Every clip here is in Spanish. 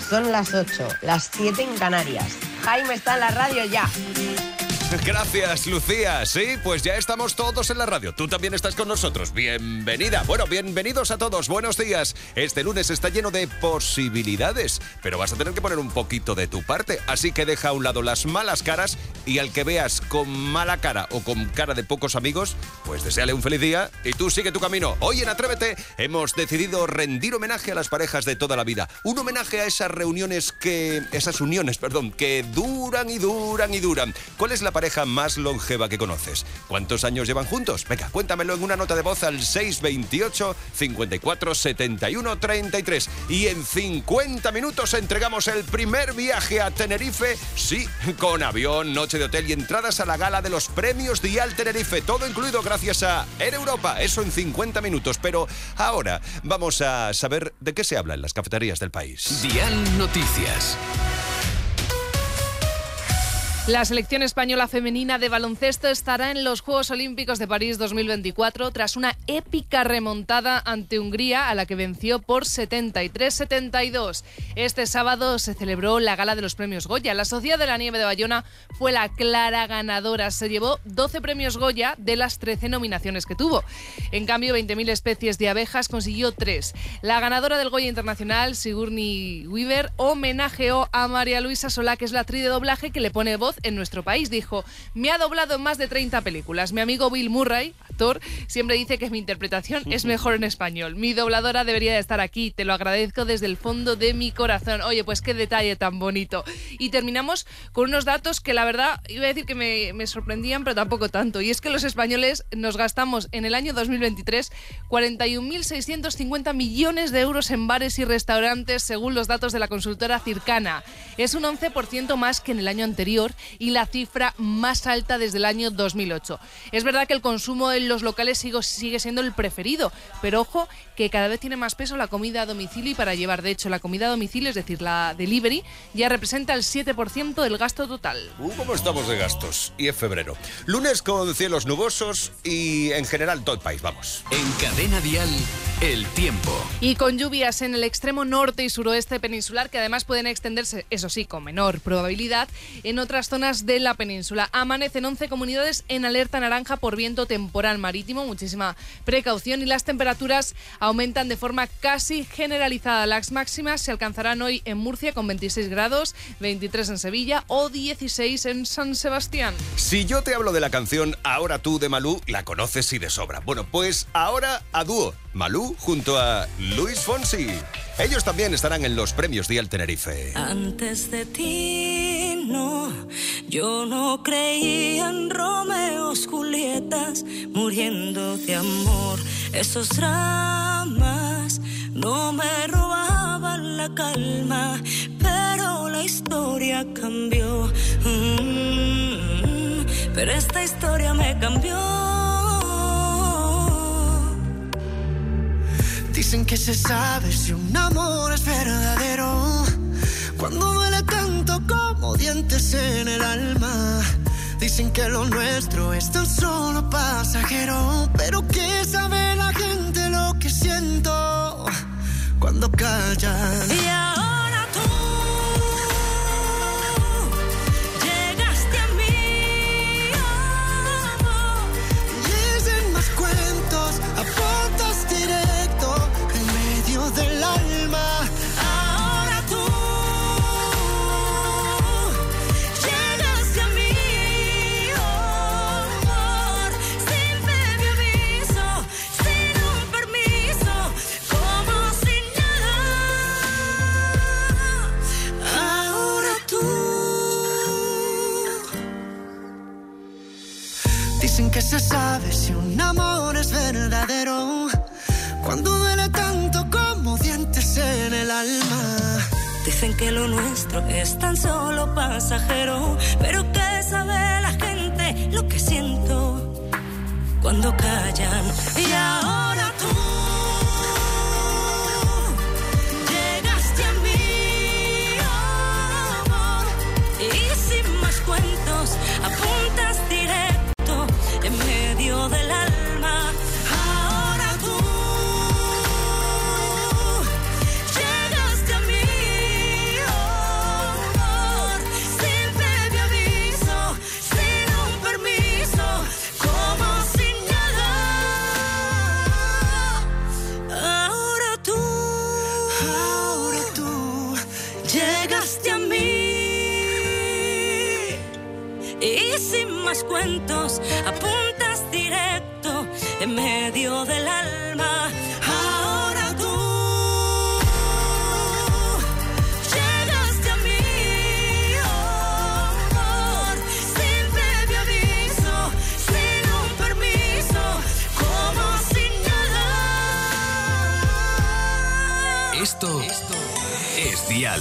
Son las 8, las 7 en Canarias. Jaime está en la radio ya. Gracias, Lucía. Sí, pues ya estamos todos en la radio. Tú también estás con nosotros. Bienvenida. Bueno, bienvenidos a todos. Buenos días. Este lunes está lleno de posibilidades, pero vas a tener que poner un poquito de tu parte. Así que deja a un lado las malas caras y al que veas con mala cara o con cara de pocos amigos, pues deséale un feliz día y tú sigue tu camino. Hoy en Atrévete hemos decidido rendir homenaje a las parejas de toda la vida. Un homenaje a esas uniones que duran y duran y duran. ¿Cuál es la pareja más longeva que conoces? ¿Cuántos años llevan juntos? Venga, cuéntamelo en una nota de voz al 628 54 71 33. Y en 50 minutos entregamos el primer viaje a Tenerife, sí, con avión, noche de hotel y entradas a la gala de los premios Dial Tenerife. Todo incluido gracias a Air Europa. Eso en 50 minutos. Pero ahora vamos a saber de qué se habla en las cafeterías del país. Dial Noticias. La selección española femenina de baloncesto estará en los Juegos Olímpicos de París 2024 tras una épica remontada ante Hungría a la que venció por 73-72. Este sábado se celebró la gala de los premios Goya. La Sociedad de la Nieve de Bayona fue la clara ganadora. Se llevó 12 premios Goya de las 13 nominaciones que tuvo. En cambio, 20.000 especies de abejas consiguió 3. La ganadora del Goya Internacional, Sigourney Weaver, homenajeó a María Luisa Solá, que es la actriz de doblaje que le pone voz en nuestro país. Dijo: me ha doblado en más de 30 películas. Mi amigo Bill Murray, actor, siempre dice que mi interpretación es mejor en español. Mi dobladora debería de estar aquí. Te lo agradezco desde el fondo de mi corazón. Oye, pues qué detalle tan bonito. Y terminamos con unos datos que la verdad iba a decir que me sorprendían, pero tampoco tanto. Y es que los españoles nos gastamos en el año 2023 41.650 millones de euros en bares y restaurantes, según los datos de la consultora Circana. Es un 11% más que en el año anterior y la cifra más alta desde el año 2008. Es verdad que el consumo en los locales sigue siendo el preferido, pero ojo que cada vez tiene más peso la comida a domicilio y para llevar. De hecho, la comida a domicilio, es decir, la delivery, ya representa el 7% del gasto total. ¿Cómo estamos de gastos? Y es febrero. Lunes con cielos nubosos y en general todo el país, vamos. En Cadena Dial, el tiempo. Y con lluvias en el extremo norte y suroeste peninsular, que además pueden extenderse, eso sí, con menor probabilidad, en otras zonas de la península. Amanecen 11 comunidades en alerta naranja por viento temporal marítimo, muchísima precaución, y las temperaturas aumentan de forma casi generalizada. Las máximas se alcanzarán hoy en Murcia con 26 grados, 23 en Sevilla o 16 en San Sebastián. Si yo te hablo de la canción Ahora tú de Malú, la conoces y de sobra. Bueno, pues ahora a dúo, Malú junto a Luis Fonsi. Ellos también estarán en los premios Dial Tenerife. Antes de ti, no, yo no creía en Romeos, Julietas, muriendo de amor. Esos dramas no me robaban la calma, pero la historia cambió. Pero esta historia me cambió. Dicen que se sabe si un amor es verdadero cuando duele tanto como dientes en el alma. Dicen que lo nuestro es tan solo pasajero, pero que sabe la gente lo que siento cuando callan. Y ahora tú llegaste a mí, y dicen más cuentos a puertas directo en medio del alma. ahora tú llegaste a mí, amor, sin previo aviso, sin un permiso, como si nada. Ahora tú. Dicen que se sabe si un amor es verdadero cuando duele tanto como dientes en el alma. Dicen que lo nuestro es tan solo pasajero, pero que sabe la gente lo que siento cuando callan. Y ahora tú llegaste a mí, amor, y sin más cuentos apuntas directo en medio del alma. Ahora tú llegaste a mí, cuentos, apuntas directo en medio del alma. Ahora tú llegaste a mí, amor, sin previo aviso, sin un permiso, como sin nada. Esto es Dial.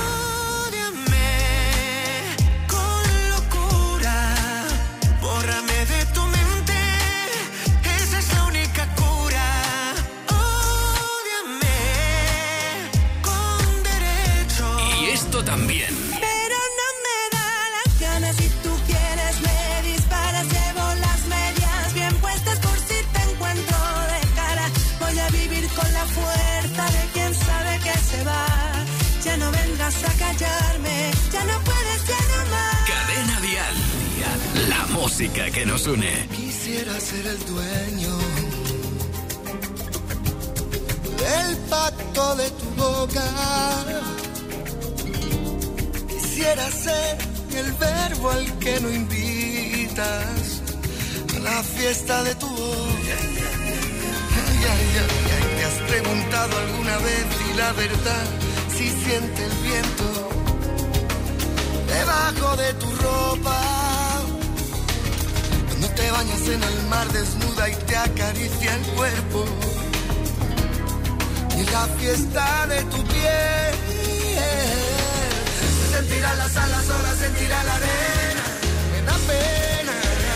También. Pero no me da las ganas, si tú quieres me disparas, llevo las medias bien puestas por si te encuentro de cara. Voy a vivir con la fuerza de quien sabe que se va. Ya no vengas a callarme, ya no puedes, ya no más. Cadena Dial, la música que nos une. Quisiera ser el dueño del pacto de tu boca. Quisiera ser el verbo al que no invitas a la fiesta de tu voz. ¿Te has preguntado alguna vez si la verdad si siente el viento debajo de tu ropa? Cuando te bañas en el mar desnuda y te acaricia el cuerpo. Y la fiesta de tu piel. Sentirá las alas, olas, sentirá la arena. Me da pena.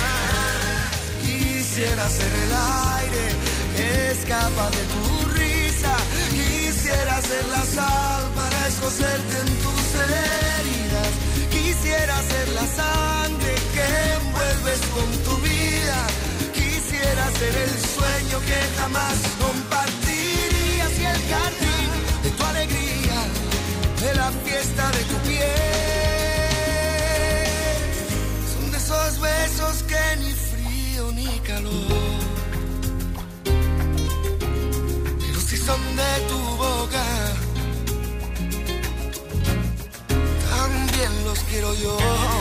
Quisiera ser el aire que escapa de tu risa. Quisiera ser la sal para escocerte en tus heridas. Quisiera ser la sangre que envuelves con tu vida. Quisiera ser el sueño que jamás compartirías y el jardín de tu alegría, de la fiesta de tu piel. Son de esos besos que ni frío ni calor, pero si son de tu boca, también los quiero yo.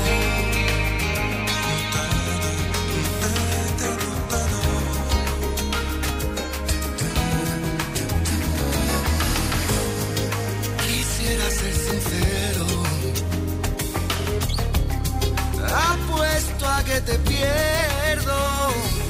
Quisiera ser sincero, apuesto a que te pierdo.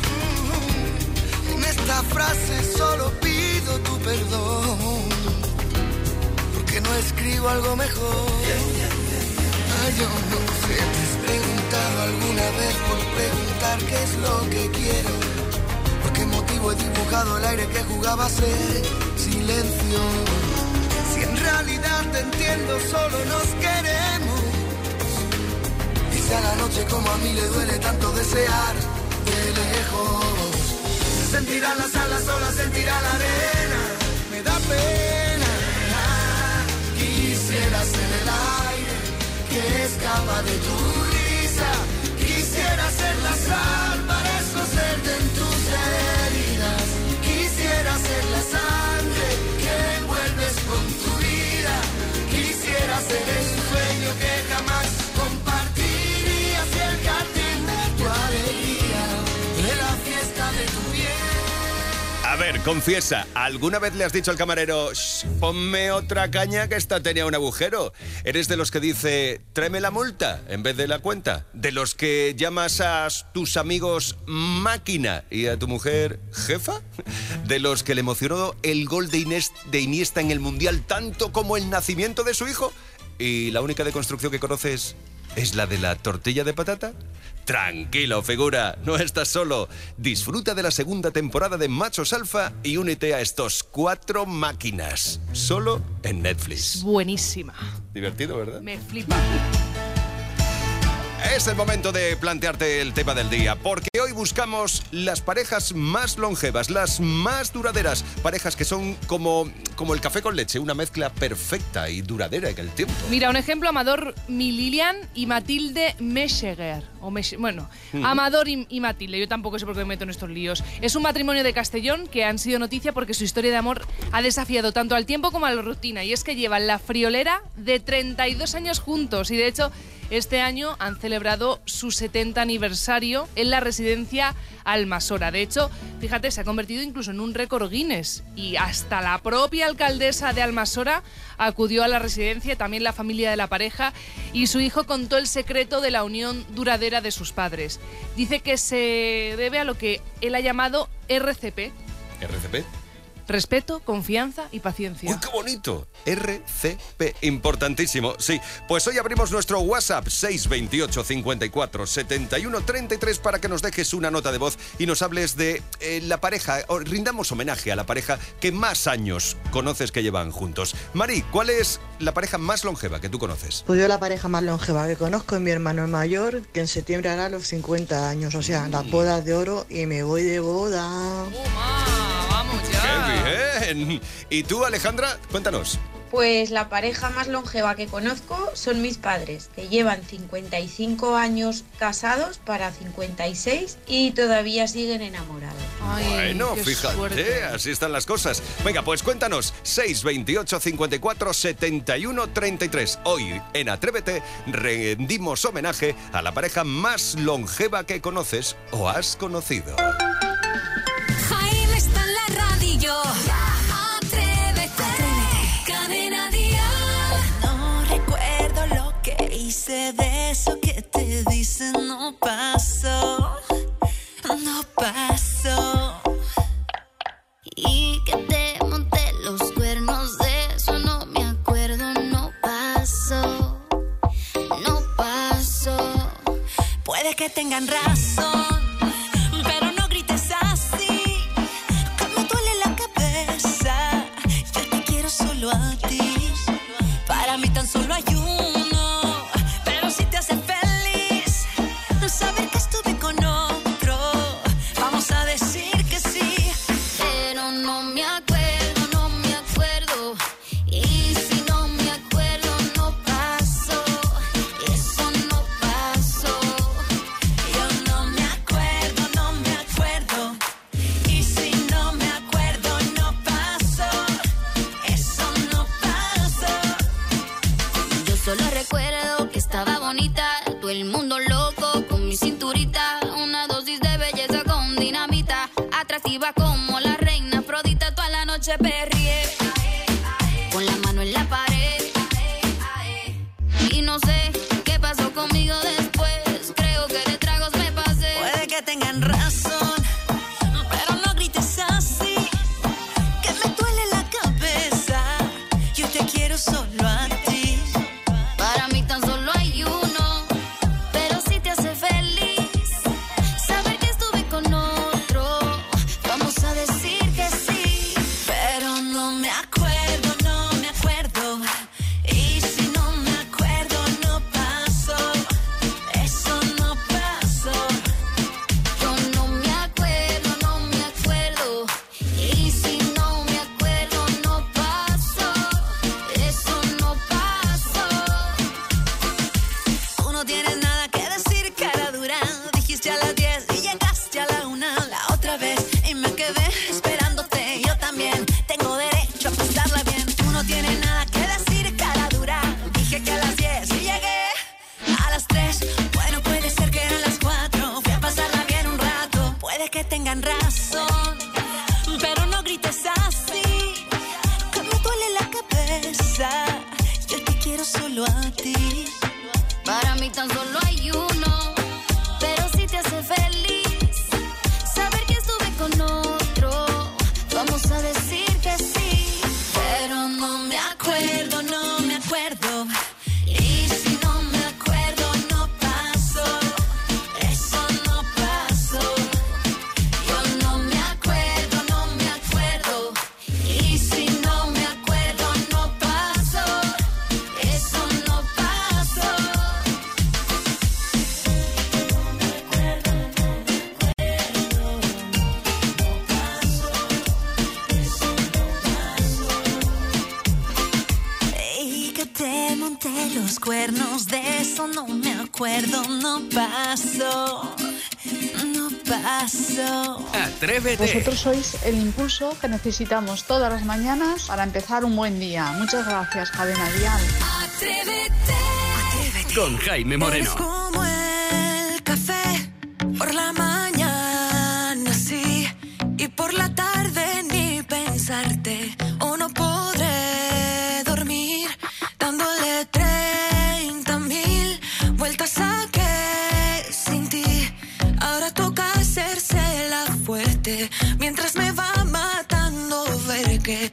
En esta frase solo pido tu perdón, porque no escribo algo mejor. Ay, yo no sé, te has preguntado alguna vez por preguntar qué es lo que quiero, por qué motivo he dibujado el aire que jugaba a ser silencio. Si en realidad te entiendo, solo nos queremos. Y si a la noche como a mí le duele tanto desear de lejos, se sentirán las alas, solas sentirá la arena. Me da pena. Quisiera ser el aire que escapa de tu risa. Quisiera ser la sal para escocerte en tus heridas. Quisiera ser la sangre que envuelves con tu vida. Quisiera ser el sueño que jamás compartirías y el jardín de tu alegría, de la fiesta de tu piel. A ver, confiesa, ¿alguna vez le has dicho al camarero, ponme otra caña que esta tenía un agujero? ¿Eres de los que dice, tráeme la multa en vez de la cuenta? ¿De los que llamas a tus amigos máquina y a tu mujer jefa? ¿De los que le emocionó el gol de Iniesta en el Mundial tanto como el nacimiento de su hijo? ¿Y la única deconstrucción que conoces es la de la tortilla de patata? Tranquilo, figura, no estás solo. Disfruta de la segunda temporada de Machos Alfa y únete a estos 4 máquinas, solo en Netflix. Buenísima. Divertido, ¿verdad? Me flipa. Es el momento de plantearte el tema del día, porque hoy buscamos las parejas más longevas, las más duraderas, parejas que son como el café con leche, una mezcla perfecta y duradera en el tiempo. Mira, un ejemplo, Amador Mililian y Matilde Mescheguer. Amador y Matilde, yo tampoco sé por qué me meto en estos líos. Es un matrimonio de Castellón que han sido noticia porque su historia de amor ha desafiado tanto al tiempo como a la rutina, y es que llevan la friolera de 32 años juntos, y de hecho Este año han celebrado su 70 aniversario en la residencia Almasora. De hecho, fíjate, se ha convertido incluso en un récord Guinness y hasta la propia alcaldesa de Almasora acudió a la residencia, también la familia de la pareja, y su hijo contó el secreto de la unión duradera de sus padres. Dice que se debe a lo que él ha llamado RCP. ¿RCP? Respeto, confianza y paciencia. ¡Uy, qué bonito! RCP, importantísimo. Sí, pues hoy abrimos nuestro WhatsApp 628 54 71 33 para que nos dejes una nota de voz y nos hables de la pareja, o rindamos homenaje a la pareja que más años conoces que llevan juntos. Mari, ¿cuál es la pareja más longeva que tú conoces? Pues yo la pareja más longeva que conozco es mi hermano mayor, que en septiembre hará los 50 años, o sea, las bodas de oro y me voy de boda. ¡Vamos ya! ¡Qué bien! ¿Y tú, Alejandra? Cuéntanos. Pues la pareja más longeva que conozco son mis padres, que llevan 55 años casados para 56 y todavía siguen enamorados. Ay, bueno, qué fíjate, suerte. así están las cosas. Venga, pues cuéntanos, 628 54 71 33. Hoy, en Atrévete, rendimos homenaje a la pareja más longeva que conoces o has conocido. Jaime está en la radio. Atrévete. Cadena Dial. No recuerdo lo que hice, de eso que te dicen no pasó. No pasó. Y que te monté los cuernos, de eso no me acuerdo. No pasó. No pasó. Puede que tengan razón, pero no grites así. Solo a ti, para mí tan solo hay uno, pero si te hace feliz saber que estuve con otro, vamos a decir que sí, pero no me acuerdo, no me acuerdo, y si no me acuerdo no pasó, eso no pasó, yo no me acuerdo, no me acuerdo, y si no me acuerdo no pasó. Solo recuerdo que estaba bonita, todo el mundo loco con mi cinturita, una dosis de belleza con dinamita, atractiva como la reina Afrodita, toda la noche perrié, con la mano en la pared, y no sé qué pasó conmigo después, creo que de tragos me pasé. Puede que tengan razón, pero no grites así, que me duele la cabeza, yo te quiero solo a ti. Para mí tan solo hay uno, pero si te hace feliz saber que estuve con otro, vamos a decir que sí, pero no me acuerdo, no me acuerdo, y si no me acuerdo no pasó, eso no pasó, yo no me acuerdo, no me acuerdo, y si no me acuerdo no pasó, eso no pasó. Tú no tienes nada que decir, cara dura. Dijiste a las 10 y llegaste a la 1 la otra vez y me quedé esperándote. Yo también tengo derecho a pasarla bien. Tú no tienes nada que decir, cara dura. Dije que a las 10 y llegué a las 3. Bueno, puede ser que eran las 4. Fui a pasarla bien un rato. Puede que tengan razón, pero no grites así, que me duele la cabeza. Yo te quiero solo a ti. Para mí tan solo hay uno, pero si te hace feliz saber que estuve con otro, vamos a decir que sí, pero no me acuerdo, no me acuerdo, y si no me acuerdo no pasó, eso no pasó, yo no me acuerdo, no me acuerdo, y si no me acuerdo no pasó, eso no pasó. Y que te monté los cuernos, de eso no me acuerdo, no pasó, no pasó. Atrévete. Vosotros sois el impulso que necesitamos todas las mañanas para empezar un buen día. Muchas gracias, Cadena Dial. Atrévete. Atrévete. con Jaime Moreno. Eres como el café por la mañana, sí, y por la tarde ni pensarte, o no podré dormir dándole 30,000 vueltas a que sin ti. Ahora toca hacerse la fuerte mientras me va matando ver que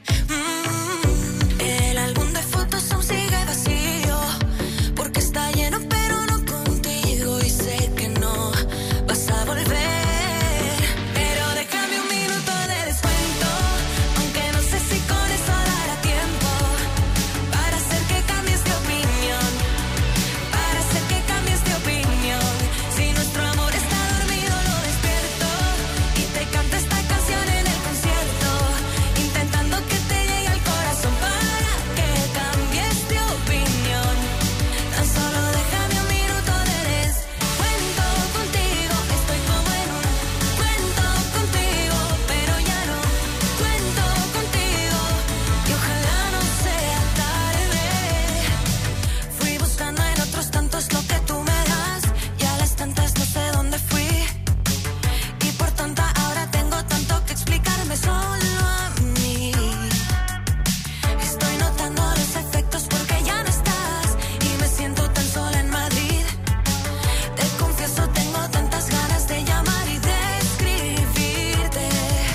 el álbum de fotos aún sigue vacío porque está lleno pero no contigo y sé que no vas a volver, pero déjame un minuto de descuento, aunque no sé si con eso dará tiempo para hacer que cambies de opinión, para hacer que cambies de opinión. Si nuestro amor está dormido lo despierto y te canto esta canción en el concierto, intentando que te llegue al corazón para que cambies de opinión. Tan solo déjame un minuto de descuento contigo, estoy como en un cuento contigo, pero ya no cuento contigo y ojalá no sea tarde. Fui buscando en otros tantos lo que tú me das y a las tantas no sé dónde fui y por tonta ahora tengo tanto que explicarme solo a mí. Estoy notando los efectos porque ya no estás y me siento tan sola en Madrid. Te confieso tengo tantas ganas de llamar y de escribirte.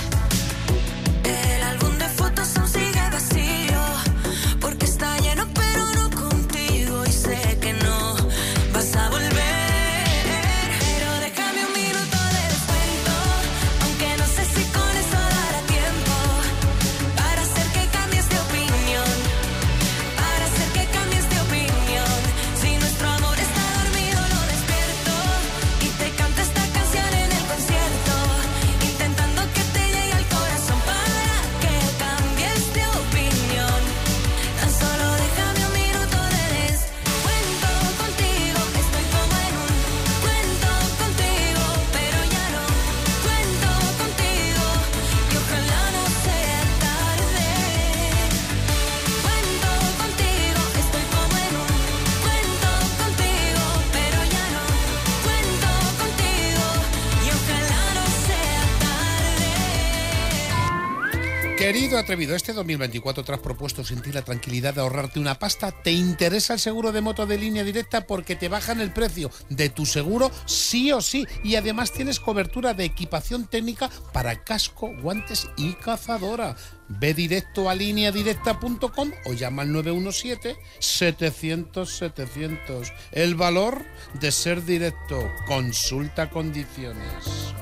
El álbum de fotos aún sigue vacío porque está lleno pero no contigo y sé que no vas a volver, pero déjame un minuto de descuento, aunque no sé si con eso dará tiempo para hacer que cambies de opinión, para hacer que cambies de opinión. Si nuestro amor está dormido lo despierto y te canto esta canción en el concierto, intentando que te llegue al corazón para que cambies de opinión. Tan solo déjame un minuto de descuento contigo, estoy como en un cuento contigo, pero ya no cuento contigo y ojalá no sea tarde. Cuento contigo, estoy como en un cuento contigo, pero ya no cuento contigo y ojalá no sea tarde. Querido atrevido, este 2024 te has propuesto sentir la tranquilidad de ahorrarte una pasta. ¿Te interesa el seguro de moto de Línea Directa? Porque te bajan el precio de tu seguro sí o sí. Y además tienes cobertura de equipación técnica para casco, guantes y cazadora. Ve directo a lineadirecta.com o llama al 917-700-700. El valor de ser directo. Consulta condiciones.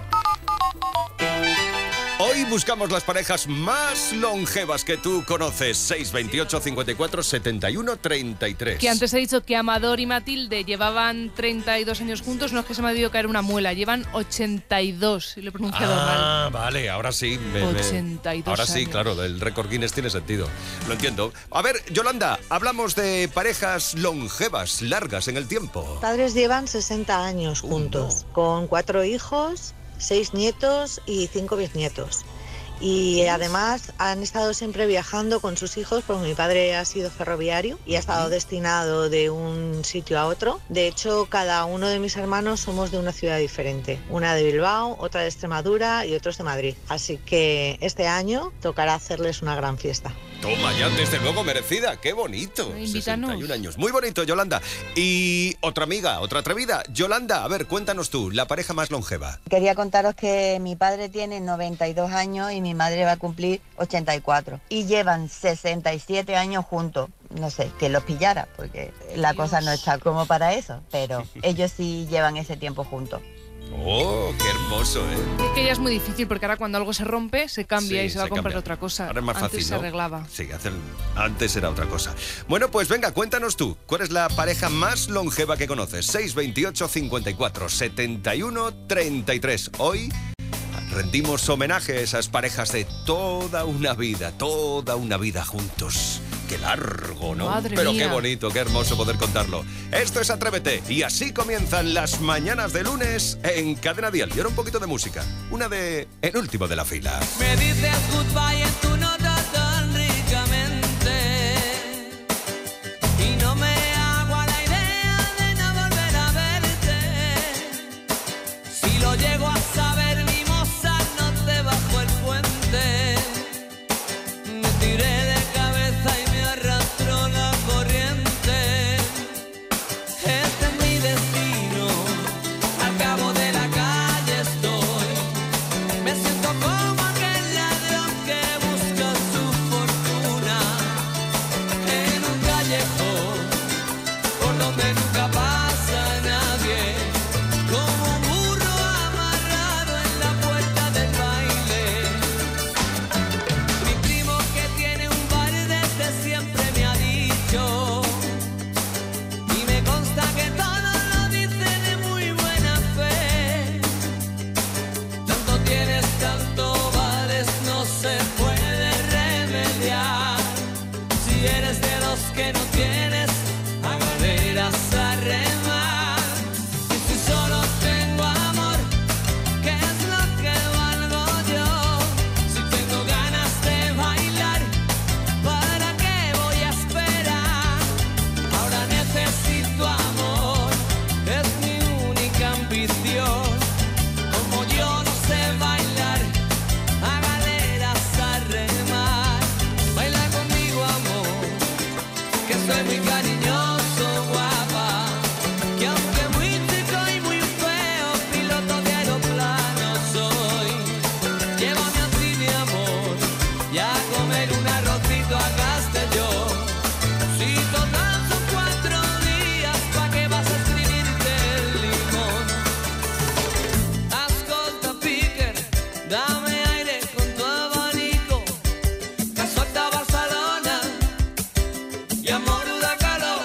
Hoy buscamos las parejas más longevas que tú conoces. 628 54 71 33. Que antes he dicho que Amador y Matilde llevaban 32 años juntos, no es que se me ha debido caer una muela, llevan 82, y lo he pronunciado mal. Ah, vale, ahora sí. 82 ahora sí, años. claro, el récord Guinness tiene sentido. Lo entiendo. A ver, Yolanda, hablamos de parejas longevas, largas en el tiempo. Padres llevan 60 años juntos, con 4 hijos, 6 nietos y 5 bisnietos. Y además han estado siempre viajando con sus hijos, porque mi padre ha sido ferroviario y ha estado destinado de un sitio a otro. De hecho, cada uno de mis hermanos somos de una ciudad diferente. Una de Bilbao, otra de Extremadura y otros de Madrid. Así que este año tocará hacerles una gran fiesta. Toma, ya desde luego merecida. ¡Qué bonito! Invítanos. 61 años. Muy bonito, Yolanda. Y otra amiga, otra atrevida. Yolanda, a ver, cuéntanos tú, la pareja más longeva. Quería contaros que mi padre tiene 92 años y mi madre va a cumplir 84. Y llevan 67 años juntos. No sé, que los pillara, porque la cosa no está como para eso. Pero ellos sí llevan ese tiempo juntos. ¡Oh, qué hermoso, eh! Es que ya es muy difícil, porque ahora cuando algo se rompe, se cambia Sí, y se va a comprar cambia. otra cosa. Ahora es más Antes fácil, se ¿no? arreglaba. Sí, antes era otra cosa. Bueno, pues venga, cuéntanos tú, ¿cuál es la pareja más longeva que conoces? 628 54 71 33. Hoy rendimos homenaje a esas parejas de toda una vida juntos. Qué largo, ¿no? Madre Pero mía. qué bonito, qué hermoso poder contarlo. Esto es Atrévete y así comienzan las mañanas de lunes en Cadena Dial. Y ahora un poquito de música, una de El último de la fila. Me dices goodbye en tu nota tan ricamente y no me hago a la idea de vas a ver, mimosa, no te bajo el puente. Me tiré de cabeza y me arrastró la corriente. Este es mi destino, al cabo de la calle estoy. Me siento como aquel ladrón que busca su fortuna en un callejón por donde nunca pasa nadie, como un burro amarrado en la puerta del baile. Mi primo que tiene un bar desde siempre me ha dicho, y me consta que todo lo dice de muy buena fe. Tanto tienes, tanto vales, no se puede remediar. Si eres de los que no tienes, a galeras a remar. Y si solo tengo amor, ¿qué es lo que valgo yo? Si tengo ganas de bailar, ¿para qué voy a esperar? Ahora necesito amor, es mi única ambición. Como yo no sé bailar, a galeras a remar. Baila conmigo, amor, que soy muy cariñoso, guapa. Que aunque muy chico y muy feo, piloto de aeroplano soy. Llévame así, mi amor, y a comer un arrocito a Castellón. Si total son 4 días, ¿pa' qué vas a escribirte el limón? Ascolta, Piquer, dame aire con tu abanico, que suelta Barcelona y amor da calor.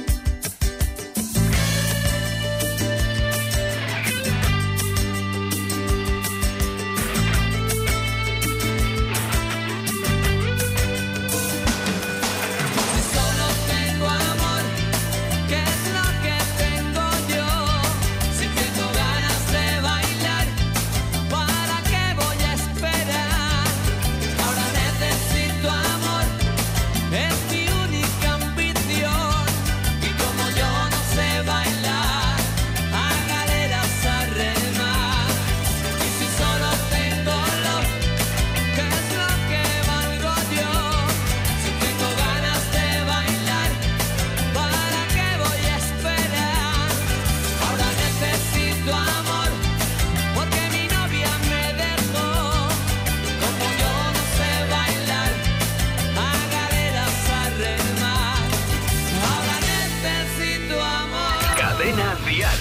Si solo tengo amor, ¿qué es lo que tengo yo? Si tengo ganas de bailar, ¿para qué voy a esperar? Ahora necesito amor, es mi única ambición. Y como yo no sé bailar, a galeras a remar. Y si solo tengo love, ¿qué es lo que valgo yo? Si tengo ganas de bailar, ¿para qué voy a esperar? Ahora necesito amor, porque mi novia me dejó. Como yo no sé bailar, a galeras a remar. Ahora necesito amor. Cadena Dial.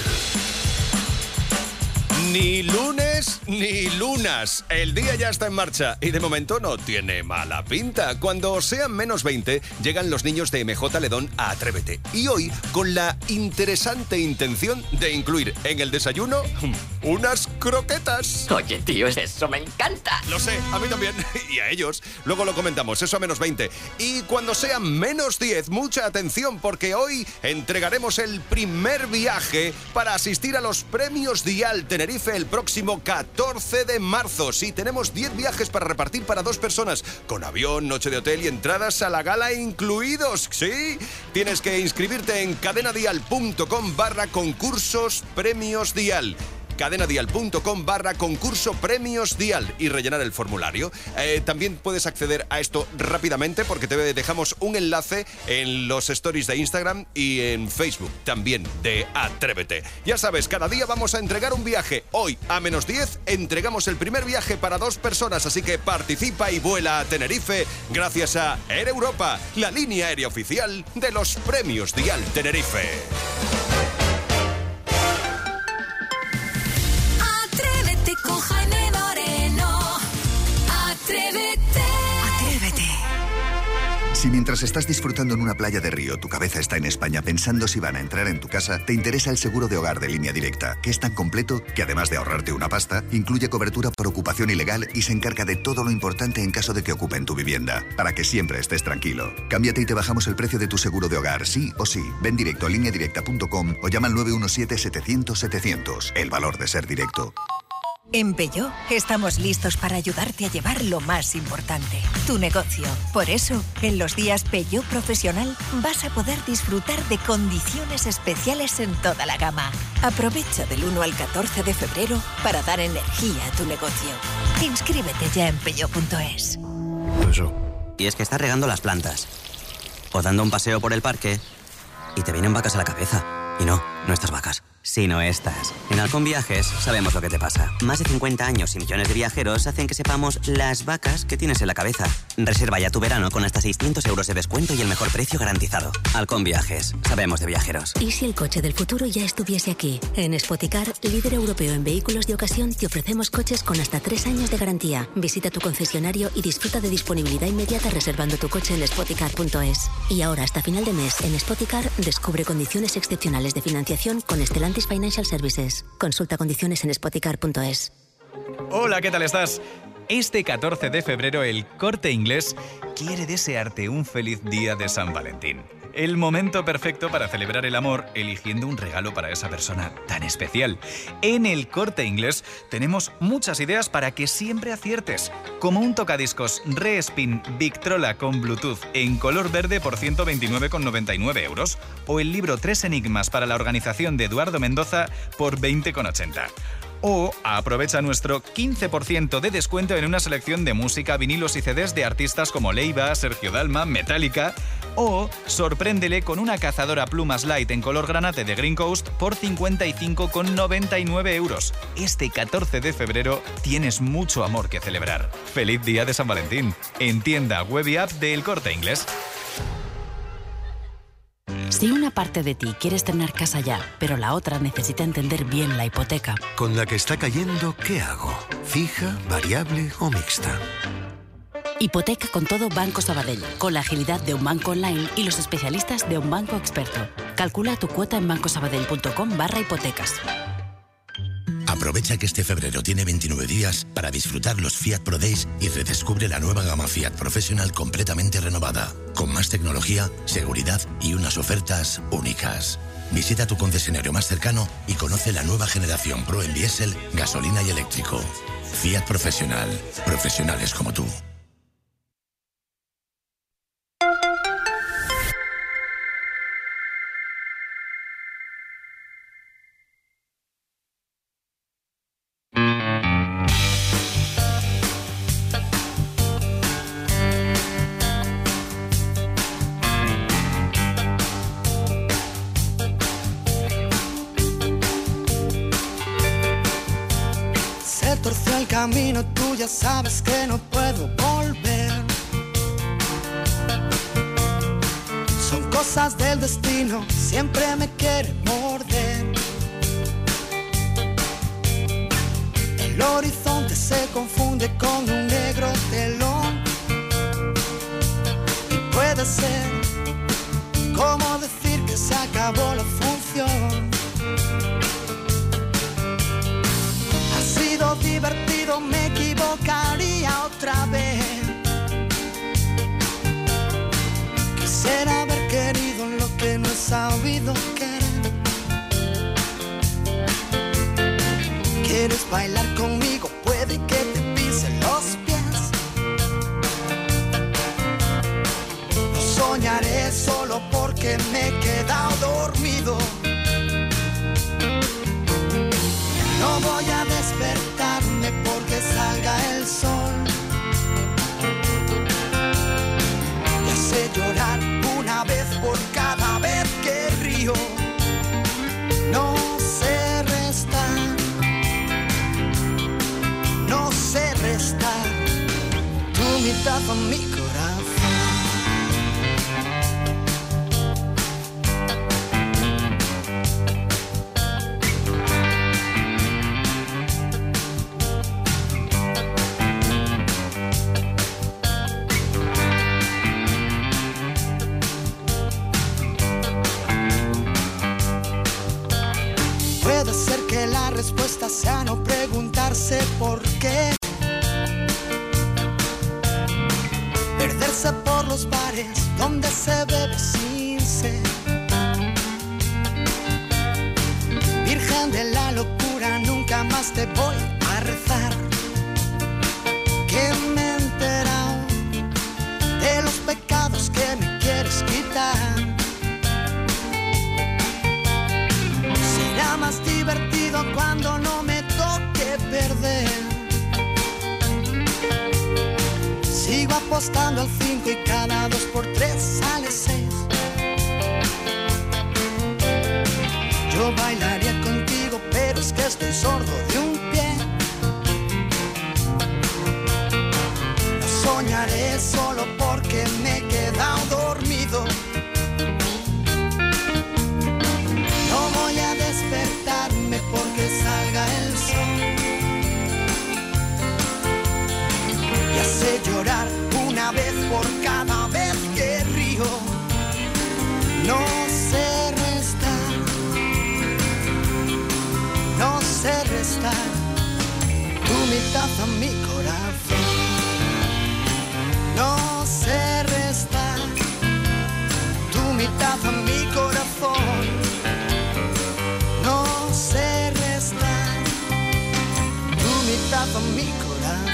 Ni lunes ni lunas. El día ya está en marcha y de momento no tiene mala pinta. Cuando sean menos 20, llegan los niños de MJ Ledón a Atrévete. Y hoy, con la interesante intención de incluir en el desayuno unas croquetas. Oye, tío, eso me encanta. Lo sé, a mí también. Y a ellos. Luego lo comentamos, eso a menos 20. Y cuando sean menos 10, mucha atención, porque hoy entregaremos el primer viaje para asistir a los Premios Dial Tenerife el próximo 14 de marzo. Sí, tenemos 10 viajes para repartir para 2 personas, con avión, noche de hotel y entradas a la gala incluidos. Sí, tienes que inscribirte en cadenadial.com/concursos Premios Dial. cadenadial.com/concurso Premios Dial y rellenar el formulario. También puedes acceder a esto rápidamente porque te dejamos un enlace en los stories de Instagram y en Facebook también de Atrévete. Ya sabes, cada día vamos a entregar un viaje. Hoy, a menos 10, entregamos el primer viaje para 2 personas, así que participa y vuela a Tenerife gracias a Air Europa, la línea aérea oficial de los Premios Dial Tenerife. Atrévete con Jaime Moreno. Atrévete. Atrévete. Si mientras estás disfrutando en una playa de Río, tu cabeza está en España pensando si van a entrar en tu casa, te interesa el seguro de hogar de Línea Directa, que es tan completo que además de ahorrarte una pasta, incluye cobertura por ocupación ilegal y se encarga de todo lo importante en caso de que ocupen tu vivienda, para que siempre estés tranquilo. Cámbiate y te bajamos el precio de tu seguro de hogar, sí o sí. Ven directo a lineadirecta.com o llama al 917-700-700. El valor de ser directo. En Peugeot estamos listos para ayudarte a llevar lo más importante, tu negocio. Por eso, en los días Peugeot Profesional vas a poder disfrutar de condiciones especiales en toda la gama. Aprovecha del 1 al 14 de febrero para dar energía a tu negocio. Inscríbete ya en peugeot.es. Y es que estás regando las plantas o dando un paseo por el parque y te vienen vacas a la cabeza. Y no estas vacas, sino estas. En Halcón Viajes sabemos lo que te pasa. Más de 50 años y millones de viajeros hacen que sepamos las vacas que tienes en la cabeza. Reserva ya tu verano con hasta 600 euros de descuento y el mejor precio garantizado. Halcón Viajes, sabemos de viajeros. ¿Y si el coche del futuro ya estuviese aquí? En Spoticar, líder europeo en vehículos de ocasión, te ofrecemos coches con hasta 3 años de garantía. Visita tu concesionario y disfruta de disponibilidad inmediata reservando tu coche en spoticar.es. Y ahora, hasta final de mes, en Spoticar, descubre condiciones excepcionales de financiación con Stellantis Financial Services. Consulta condiciones en spoticar.es. Hola, ¿qué tal estás? Este 14 de febrero el Corte Inglés quiere desearte un feliz día de San Valentín. El momento perfecto para celebrar el amor eligiendo un regalo para esa persona tan especial. En el Corte Inglés tenemos muchas ideas para que siempre aciertes, como un tocadiscos Re-Spin Victrola con Bluetooth en color verde por 129,99 euros o el libro 3 enigmas para la organización de Eduardo Mendoza por 20,80. O aprovecha nuestro 15% de descuento en una selección de música, vinilos y CDs de artistas como Leiva, Sergio Dalma, Metallica. O sorpréndele con una cazadora plumas light en color granate de Green Coast por 55,99 euros. Este 14 de febrero tienes mucho amor que celebrar. ¡Feliz día de San Valentín! En tienda, web y app de El Corte Inglés. Si una parte de ti quieres tener casa ya, pero la otra necesita entender bien la hipoteca. Con la que está cayendo, ¿qué hago? ¿Fija, variable o mixta? Hipoteca con todo Banco Sabadell, con la agilidad de un banco online y los especialistas de un banco experto. Calcula tu cuota en bancosabadell.com/hipotecas. Aprovecha que este febrero tiene 29 días para disfrutar los Fiat Pro Days y redescubre la nueva gama Fiat Professional completamente renovada, con más tecnología, seguridad y unas ofertas únicas. Visita tu concesionario más cercano y conoce la nueva generación Pro en diésel, gasolina y eléctrico. Fiat Professional. Profesionales como tú. Torció el camino, tú ya sabes que no puedo volver. Son cosas del destino, siempre me quiere morder. El horizonte se confunde con un negro telón. Y puede ser como decir que se acabó la función. Divertido, me equivocaría otra vez. Quisiera haber querido lo que no he sabido querer. ¿Quieres bailar conmigo? Puede que te pise los pies. No soñaré solo porque me he quedado dormido. No voy a despertarme porque salga el sol. Ya sé llorar una vez por cada vez que río. No sé restar. No sé restar. Tu mitad a mi corazón. Respuesta sea no preguntarse por qué. Perderse por los bares donde se bebe sin sed. Virgen de la locura, nunca más te voy a rezar. quitar. Será más divertido cuando no me toque perder. Sigo apostando al 5 y cada 2 por 3 sale 6. Yo bailaría contigo, pero es que estoy sordo de un pie. No soñaré solo porque me he quedado dormido. No voy a despertarme porque salga el sol. Y hace llorar una vez por cada vez que río. No sé restar, no sé restar tu mitad a mi corazón. No sé restar tu mitad a mi corazón. No sé restar tu mitad a mi corazón.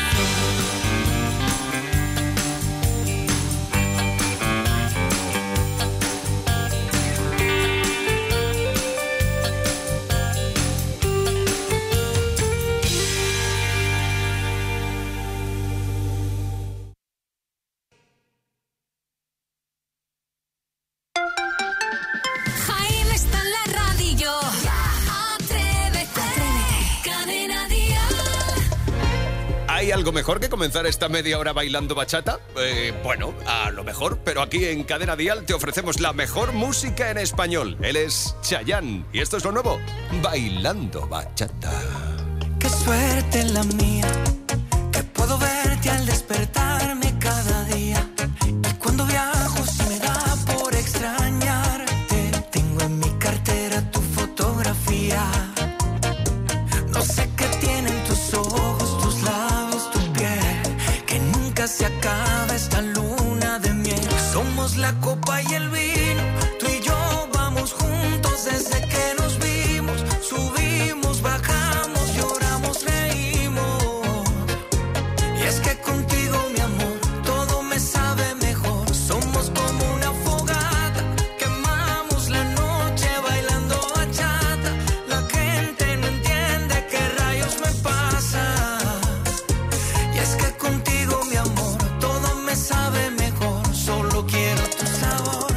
Jaime está en la radio. Atrévete. Cadena Dial. ¿Hay algo mejor que comenzar esta media hora bailando bachata? Bueno, a lo mejor, pero aquí en Cadena Dial te ofrecemos la mejor música en español. Él es Chayanne y esto es lo nuevo, Bailando Bachata. Qué suerte la mía, que puedo verte al despertarme cada día. Y cuando viajo se me da por extrañarte. Tengo en mi cartera tu fotografía. No sé qué tienen tus ojos, tus labios, tu piel, que nunca se acaba esta luna de miel. Somos la copa y el vino, tú y yo vamos juntos desde que nos vimos. Subimos, bajamos, lloramos, reímos. Y es que contigo, mi amor, todo me sabe mejor. Somos como una fogata, quemamos la noche bailando bachata. La gente no entiende qué rayos me pasa. Y es que contigo, mi amor, todo me sabe mejor. Solo quiero tu sabor.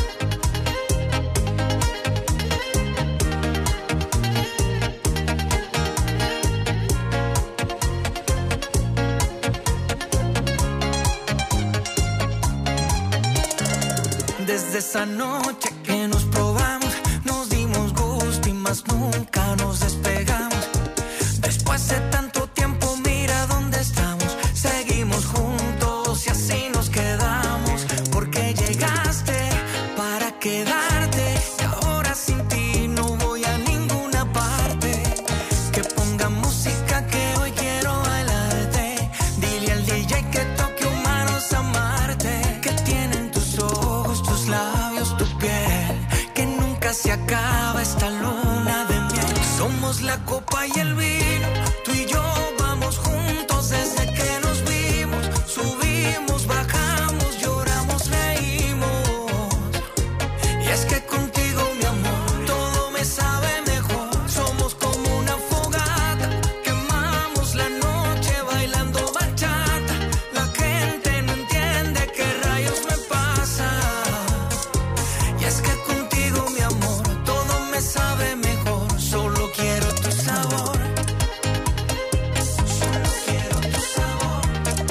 Desde esa noche que nos probamos, nos dimos gusto y más nunca nos despegamos. Después de tanto tiempo, mira dónde estamos. Seguimos juntos y así nos quedamos. Porque llegaste para quedarte y ahora sin ti no voy a ninguna parte. Que ponga música que hoy quiero bailarte. Dile al DJ que toque humanos amarte. Que tienen tus ojos, tus labios, tu piel, que nunca se acaba esta luna de miel. Somos la copa y el vino, tú y yo vamos juntos desde que nos vimos. Subimos, bajamos, lloramos, reímos. Y es que contigo, mi amor, todo me sabe mejor. Somos como una fogata, quemamos la noche bailando bachata. La gente no entiende qué rayos me pasa. Y es que contigo, mi amor, todo me sabe mejor. Solo quiero tu sabor. Solo quiero tu sabor.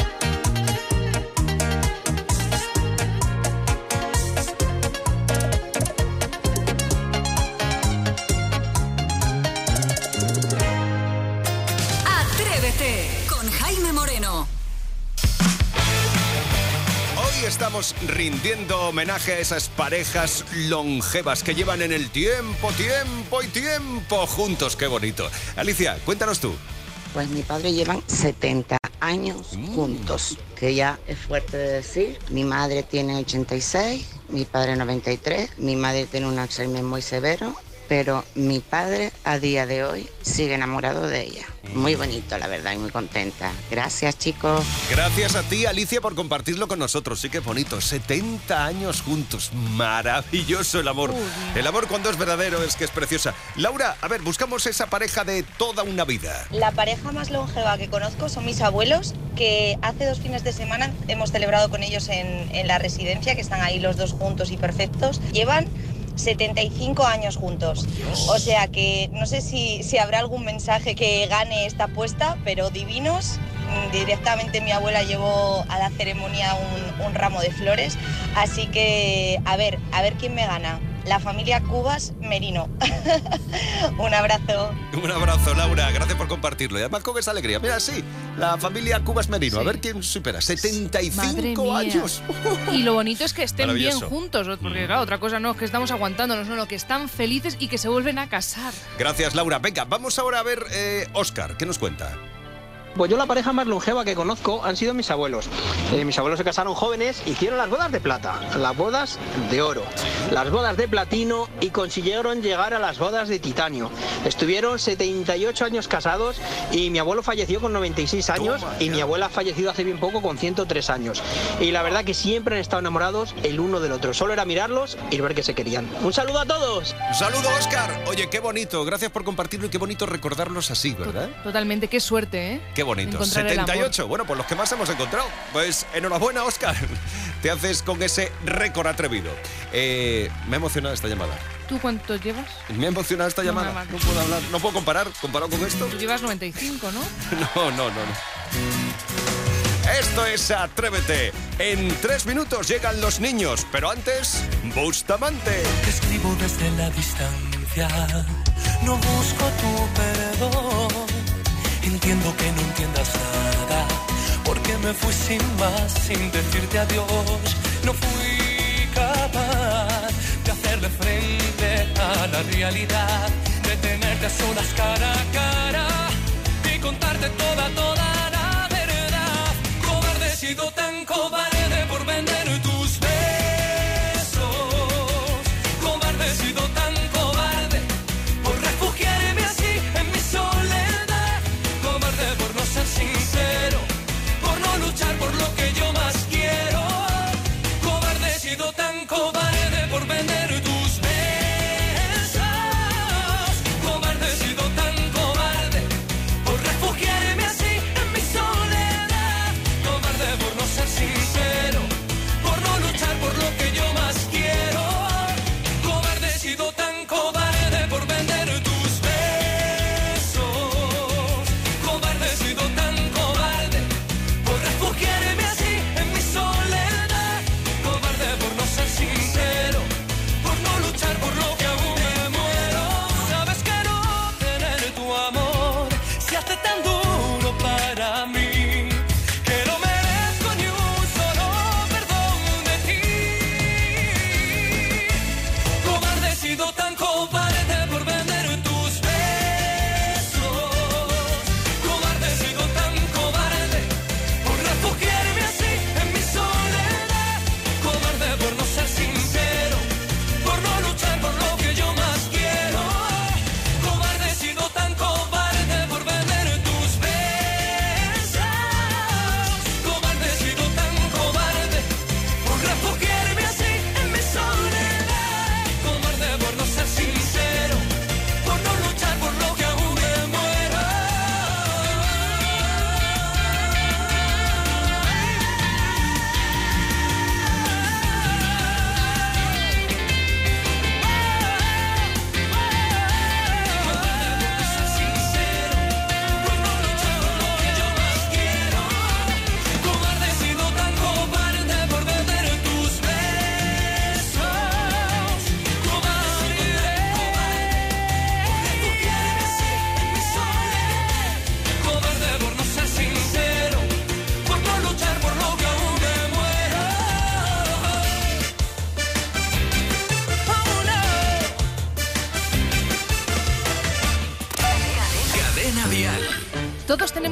Atrévete con Jaime Moreno. Hoy estamos rindiendo homenaje a esas parejas longevas que llevan en el tiempo, tiempo y tiempo juntos. ¡Qué bonito! Alicia, cuéntanos tú. Pues mi padre llevan 70 años juntos, que ya es fuerte de decir. Mi madre tiene 86, mi padre 93, mi madre tiene un Alzheimer muy severo pero mi padre a día de hoy sigue enamorado de ella. Muy bonito, la verdad, y muy contenta. Gracias, chicos. Gracias a ti, Alicia, por compartirlo con nosotros. Sí que bonito, 70 años juntos. Maravilloso el amor. El amor cuando es verdadero es que es preciosa. Laura, a ver, buscamos esa pareja de toda una vida. La pareja más longeva que conozco son mis abuelos, que hace 2 fines de semana hemos celebrado con ellos en la residencia, que están ahí los dos juntos y perfectos. Llevan 75 años juntos. O sea que no sé si habrá algún mensaje que gane esta apuesta, pero divinos. Directamente mi abuela llevó a la ceremonia un ramo de flores. Así que a ver quién me gana. La familia Cubas Merino. Un abrazo. Un abrazo, Laura. Gracias por compartirlo. Y además con esa alegría. Mira, sí, la familia Cubas Merino. Sí. A ver quién supera. 75 años. Y lo bonito es que estén bien juntos. Porque claro, otra cosa no es que estamos aguantándonos, no, que están felices y que se vuelven a casar. Gracias, Laura. Venga, vamos ahora a ver Óscar. ¿Qué nos cuenta? Pues yo la pareja más longeva que conozco han sido mis abuelos. Mis abuelos se casaron jóvenes, hicieron las bodas de plata, las bodas de oro, las bodas de platino y consiguieron llegar a las bodas de titanio. Estuvieron 78 años casados y mi abuelo falleció con 96 años y mi abuela ha fallecido hace bien poco con 103 años. Y la verdad que siempre han estado enamorados el uno del otro. Solo era mirarlos y ver que se querían. ¡Un saludo a todos! ¡Un saludo, Óscar! Oye, qué bonito. Gracias por compartirlo y qué bonito recordarlos así, ¿verdad? Totalmente. Qué suerte, ¿eh? Qué bonito. 78. Bueno, pues los que más hemos encontrado. Pues enhorabuena, Óscar. Te haces con ese récord atrevido. Me ha emocionado esta llamada. ¿Tú cuánto llevas? Me ha emocionado esta llamada. No puedo hablar. No puedo comparar. Comparado con esto. Tú llevas 95, ¿no? No. Esto es Atrévete. En 3 minutos llegan los niños. Pero antes, Bustamante. Te escribo desde la distancia. No busco tu perdón. Entiendo que no entiendas nada, porque me fui sin más, sin decirte adiós. No fui capaz de hacerle frente a la realidad, de tenerte a solas cara a cara y contarte toda la verdad. Cobarde, he sido tan cobarde por vender tus besos. Cobarde, he sido tan cobarde por refugiarme así en mi soledad. Por no ser sincero, por no luchar por lo que yo más quiero. Cobarde, he sido tan cobarde por vender tus besos. Cobarde, he sido tan cobarde por refugiarme así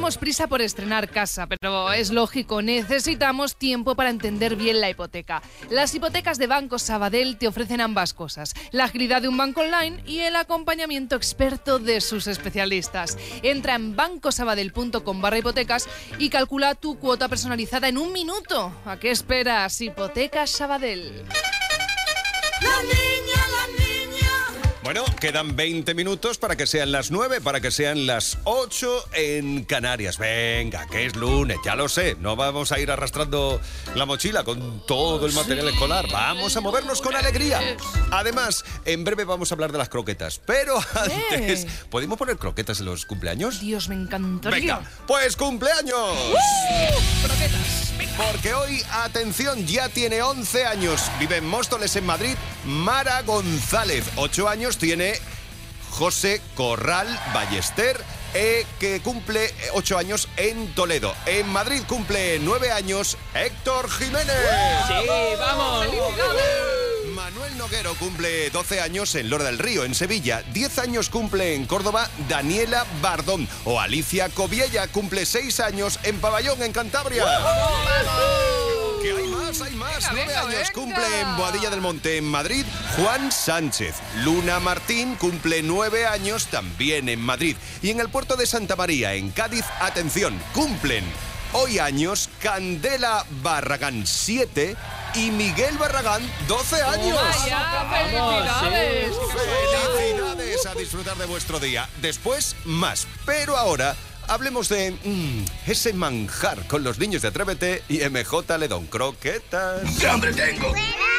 tenemos prisa por estrenar casa, pero es lógico, necesitamos tiempo para entender bien la hipoteca. Las hipotecas de Banco Sabadell te ofrecen ambas cosas, la agilidad de un banco online y el acompañamiento experto de sus especialistas. Entra en bancosabadell.com/hipotecas y calcula tu cuota personalizada en un minuto. ¿A qué esperas? Hipotecas Sabadell. La niña. Bueno, quedan 20 minutos para que sean las 9, para que sean las 8 en Canarias. Venga, que es lunes, ya lo sé. No vamos a ir arrastrando la mochila con todo el material escolar. Vamos a movernos con alegría. Además, en breve vamos a hablar de las croquetas. Pero antes, ¿podemos poner croquetas en los cumpleaños? Dios, me encantaría. Venga, pues cumpleaños. Croquetas. Porque hoy, atención, ya tiene 11 años. Vive en Móstoles, en Madrid, Mara González. 8 años tiene José Corral Ballester, que cumple 8 años en Toledo. En Madrid cumple 9 años Héctor Jiménez. ¡Sí, vamos! Manuel Noguero cumple 12 años en Lora del Río, en Sevilla. 10 años cumple en Córdoba Daniela Bardón. O Alicia Coviella cumple 6 años en Pabellón, en Cantabria. Que hay más. 9 años cumple en Boadilla del Monte, en Madrid, Juan Sánchez. Luna Martín cumple 9 años también en Madrid. Y en el puerto de Santa María, en Cádiz, atención, cumplen hoy años Candela Barragán, 7, y Miguel Barragán, 12 años. ¡Felicidades! ¡Felicidades! A disfrutar de vuestro día. Después, más. Pero ahora hablemos de ese manjar con los niños de Atrévete y MJ Ledón. Croquetas. ¡Qué hambre tengo!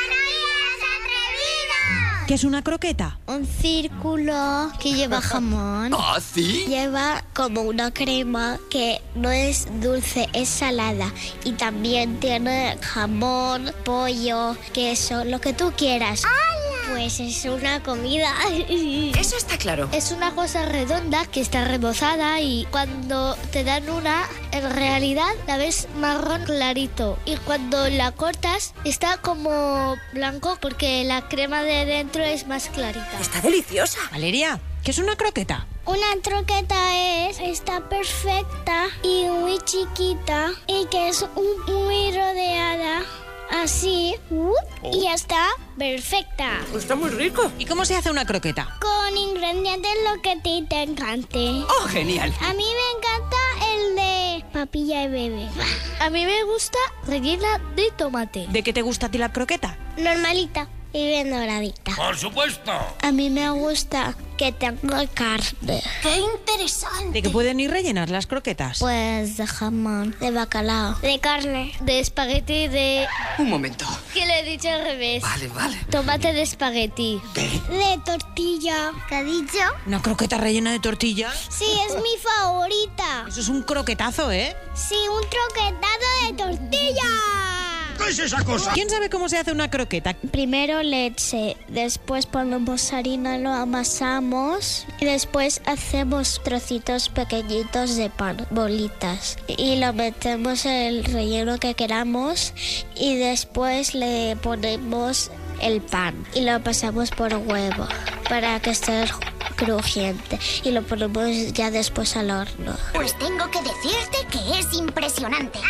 ¿Qué es una croqueta? Un círculo que lleva jamón. ¿Ah, sí? Lleva como una crema que no es dulce, es salada. Y también tiene jamón, pollo, queso, lo que tú quieras. Pues es una comida. Eso está claro. Es una cosa redonda que está rebozada y cuando te dan una, en realidad la ves marrón clarito. Y cuando la cortas está como blanco porque la crema de dentro es más clarita. Está deliciosa. Valeria, ¿qué es una croqueta? Una croqueta está perfecta y muy chiquita y que es muy rodeada. Así, y ya está perfecta. Está muy rico. ¿Y cómo se hace una croqueta? Con ingredientes lo que a ti te encante. ¡Oh, genial! A mí me encanta el de papilla y bebé. A mí me gusta rellena de tomate. ¿De qué te gusta a ti la croqueta? Normalita y bien doradita. ¡Por supuesto! A mí me gusta que tenga carne. ¡Qué interesante! ¿De qué pueden ir rellenas las croquetas? Pues de jamón, de bacalao, de carne, de espagueti, de... Un momento. ¿Qué le he dicho al revés? Vale. Tomate de espagueti. De tortilla. ¿Qué ha dicho? ¿Una croqueta rellena de tortilla? Sí, es mi favorita. Eso es un croquetazo, ¿eh? Sí, un croquetado de tortilla. ¿Qué es esa cosa? ¿Quién sabe cómo se hace una croqueta? Primero leche, después ponemos harina, lo amasamos y después hacemos trocitos pequeñitos de pan, bolitas. Y lo metemos en el relleno que queramos y después le ponemos el pan y lo pasamos por huevo para que esté crujiente y lo ponemos ya después al horno. Pues tengo que decirte que es impresionante.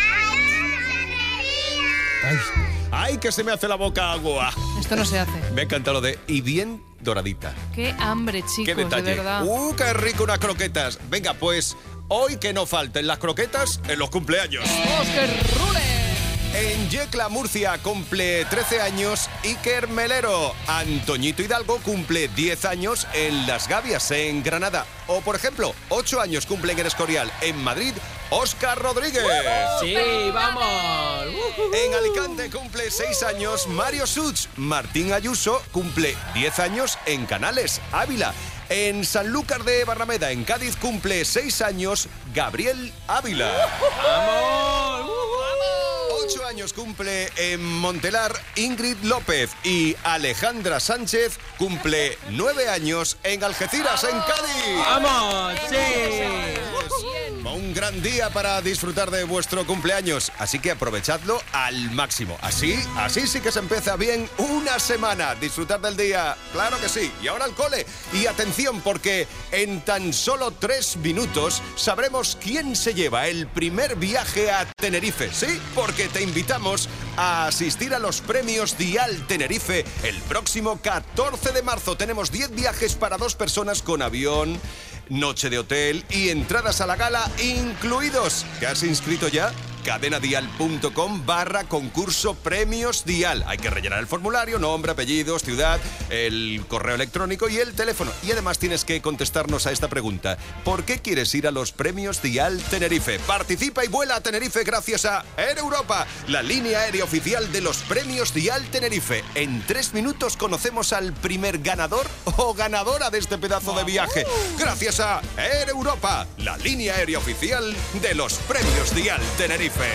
¡Ay, que se me hace la boca agua! Esto no se hace. Me encanta lo de y bien doradita. Qué hambre, chicos, ¡Qué detalle! de verdad. ¡Qué rico unas croquetas! Venga, pues, hoy que no falten las croquetas en los cumpleaños. ¡Oh, qué rule! En Yecla, Murcia, cumple 13 años Iker Melero. Antoñito Hidalgo cumple 10 años en Las Gavias, en Granada. O, por ejemplo, 8 años cumplen en Escorial, en Madrid, Óscar Rodríguez. ¡Sí, vamos! En Alicante cumple 6 años Mario Such. Martín Ayuso cumple 10 años en Canales, Ávila. En Sanlúcar de Barrameda, en Cádiz, cumple 6 años Gabriel Ávila. ¡Vamos! 8 años cumple en Montelar Ingrid López. Y Alejandra Sánchez cumple 9 años en Algeciras, en Cádiz. ¡Vamos! ¡Sí! Un gran día para disfrutar de vuestro cumpleaños, así que aprovechadlo al máximo. Así sí que se empieza bien una semana. Disfrutar del día, claro que sí. Y ahora al cole. Y atención, porque en tan solo 3 minutos sabremos quién se lleva el primer viaje a Tenerife. Sí, porque te invitamos a asistir a los premios Dial Tenerife el próximo 14 de marzo. Tenemos 10 viajes para 2 personas con avión, noche de hotel y entradas a la gala incluidos. ¿Te has inscrito ya? cadenadial.com/concurso premios Dial. Hay que rellenar el formulario, nombre, apellidos, ciudad, el correo electrónico y el teléfono. Y además tienes que contestarnos a esta pregunta. ¿Por qué quieres ir a los premios Dial Tenerife? Participa y vuela a Tenerife gracias a Air Europa, la línea aérea oficial de los premios Dial Tenerife. En 3 minutos conocemos al primer ganador o ganadora de este pedazo de viaje. Gracias a Air Europa, la línea aérea oficial de los premios Dial Tenerife. La